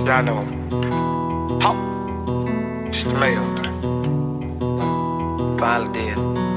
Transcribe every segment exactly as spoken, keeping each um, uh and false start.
Y'all know. Hop. It's the mayor. Finally did.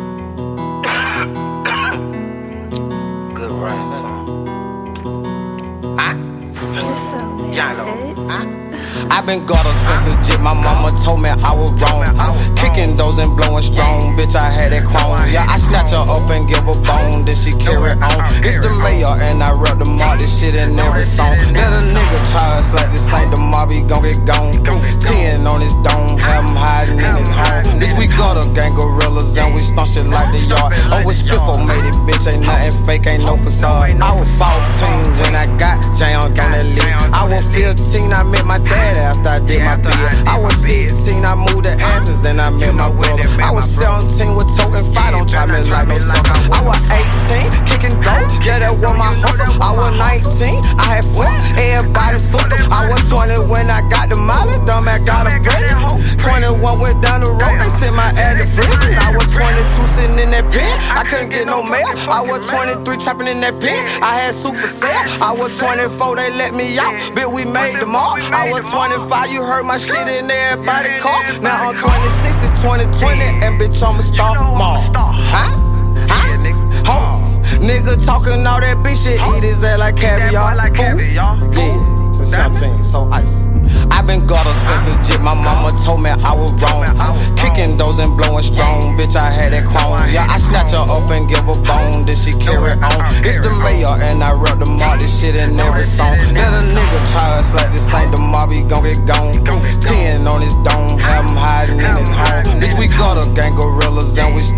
Good rhyme, son. Huh? Y'all know. Huh? I been gutter since legit, my mama told me I was wrong. Kicking those and blowing strong, bitch, I had that chrome. Yeah, I snatch her up and give her bone, then she carry on. It's the mayor and I rep the mark, this shit in every song. Let a nigga try us like this ain't the mob, he gon' get gone. Ten on his dome, have him hiding in his home. Bitch, we gutter gang gorillas and we stomp shit like the yard. Oh, with Spiffo made it, bitch, ain't nothing fake, ain't no facade. I was fourteen when I got jammed on that league. I was fifteen, I met my dad after I did my bid. I was sixteen, I moved to Athens, then I met my brother. I was seventeen with toting fight, don't try me like no sucker. I was eighteen, kicking dope, yeah, that was my hustle. I was nineteen, I had fun, everybody's sister. I was twenty when I got the molly, dumb I got a break. twenty-one went down the road, they sent my ad to prison. I was twenty-two sitting in that pen, I couldn't get no mail. I was twenty-three trapping in that pen, I had super sale. I was twenty-four, they let me out, bitch, we made them all. I was twenty-five, you heard my shit in everybody car. Now I'm twenty-six, it's twenty twenty, and bitch, I'm a star mom. Huh? Huh? Ho. Nigga talking all that bitch shit, eat his ass like caviar. Food. Yeah, since seventeen, so ice. I been gutter since legit, my mama told me I was wrong. Kicking those and blowing strong, bitch, I had that chrome. Yeah, I snatch her up and give her bone, then she carry on. It's the mayor and I rep the mark, this shit in every song. Let a nigga try us like this ain't the mob, he gon' get gone. Ten on his dome, have him hiding in his home. Bitch, we gutter gang gorillas and we